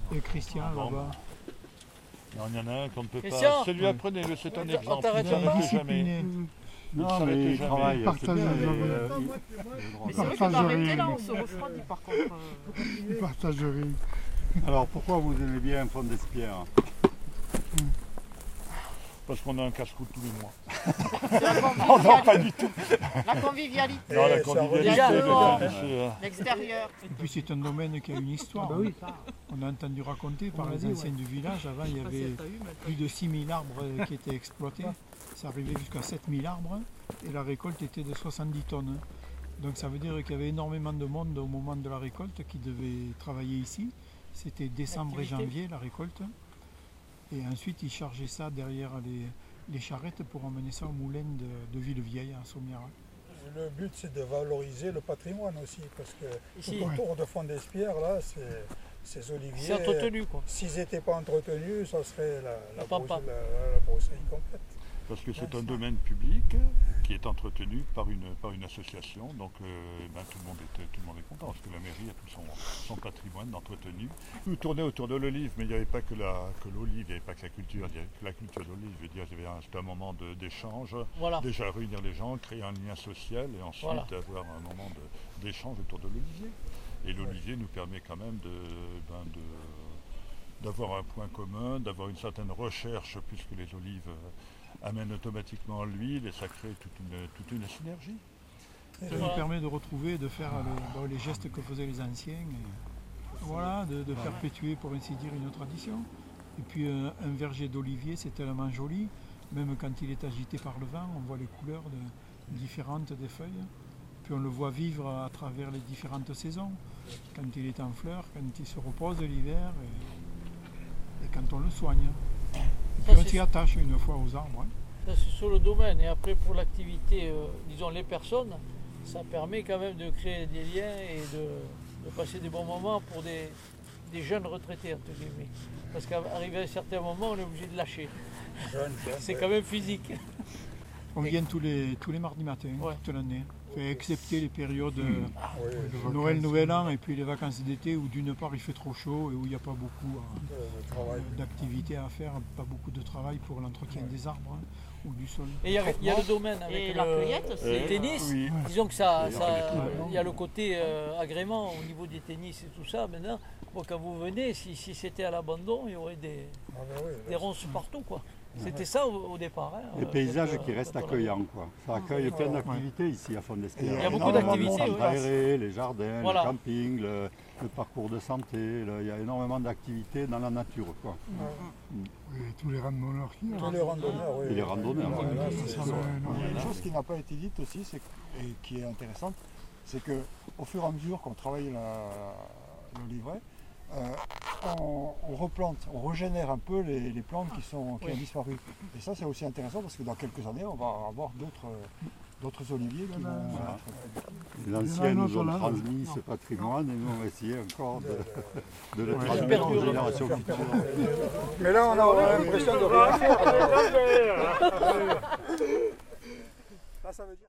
Et Christian, là-bas. Non, il y en a un qu'on ne peut Christian, pas. Celui-là, prenez-le, c'est un exemple. on t'arrête Il ne pas. s'arrête jamais. Non, mais il travaille. Il partage c'est bien, les mais, Mais c'est vrai que d'arrêter là, on se refroidit par contre. Il partagerie. Alors pourquoi vous aimez bien Fond d'Espierres? Parce qu'on a un casse-croûte tous les mois. C'est la Oh non, pas du tout. La convivialité, Non, la convivialité, l'extérieur. Et puis c'est un domaine qui a une histoire. On a entendu raconter par les anciens du village, avant il y avait plus de 6000 arbres qui étaient exploités. Ça arrivait jusqu'à 7000 arbres et la récolte était de 70 tonnes. Donc ça veut dire qu'il y avait énormément de monde au moment de la récolte qui devait travailler ici. C'était décembre et janvier la récolte. Et ensuite ils chargeaient ça derrière les charrettes pour emmener ça au moulin de Villevieille à Sommières. Le but c'est de valoriser le patrimoine aussi, parce que Ici. tout autour de Fond d'Espierres, là, ces oliviers, C'est entretenu quoi. s'ils n'étaient pas entretenus, ça serait la pampa. broussaille complète. Parce que c'est un domaine public qui est entretenu par une association, donc tout le monde est content, parce que la mairie a tout son patrimoine entretenu. Nous tournait autour de l'olive, mais il n'y avait pas que l'olive, il n'y avait pas que la culture, il n'y avait que la culture d'olive. Je veux dire, c'était un moment d'échange, Voilà. déjà réunir les gens, créer un lien social, et ensuite avoir un moment d'échange autour de l'olivier. Et l'olivier nous permet quand même d'avoir un point commun, d'avoir une certaine recherche, puisque les olives amène automatiquement l'huile et ça crée toute une synergie. Ça nous permet de retrouver, de faire les gestes que faisaient les anciens. Et voilà, de perpétuer pour ainsi dire une tradition. Et puis un verger d'olivier c'est tellement joli, même quand il est agité par le vent, on voit les couleurs différentes des feuilles. Puis on le voit vivre à travers les différentes saisons, quand il est en fleurs, quand il se repose l'hiver et quand on le soigne. Et puis on s'y attache une fois aux arbres. Ça c'est sur le domaine. Et après pour l'activité, disons les personnes, ça permet quand même de créer des liens et de passer des bons moments pour des jeunes retraités entre guillemets. Parce qu'arrivé à un certain moment, on est obligé de lâcher. C'est quand même physique. On vient tous les mardis matins, toute l'année. Excepté les périodes Noël, Nouvel An et puis les vacances d'été où d'une part il fait trop chaud et où il n'y a pas beaucoup d'activités à faire, pas beaucoup de travail pour l'entretien des arbres ou du sol. Et il y a le domaine avec le tennis. Oui. Disons que il y a le côté agrément au niveau des tennis et tout ça. Maintenant, bon, quand vous venez, si c'était à l'abandon, il y aurait des ronces partout quoi. C'était ça au départ. Hein, les paysages qui restent accueillants, quoi. Ça accueille plein d'activités ici à Fond d'Espierres. Il y a beaucoup d'activités. Les jardins, le camping, le parcours de santé, il y a énormément d'activités dans la nature, quoi. Et tous les randonneurs qui Tous les randonneurs, oui. Et les randonneurs. Il y a une chose qui n'a pas été dite aussi, et qui est intéressante, c'est qu'au fur et à mesure qu'on travaille l'olivret, on replante, on régénère un peu les plantes qui ont disparu. Et ça c'est aussi intéressant parce que dans quelques années on va avoir d'autres oliviers qui vont... Les anciens nous ont transmis ce patrimoine et nous on va essayer encore de le transmettre aux générations futures. Mais là on a l'impression de rien faire. Là ça veut dire...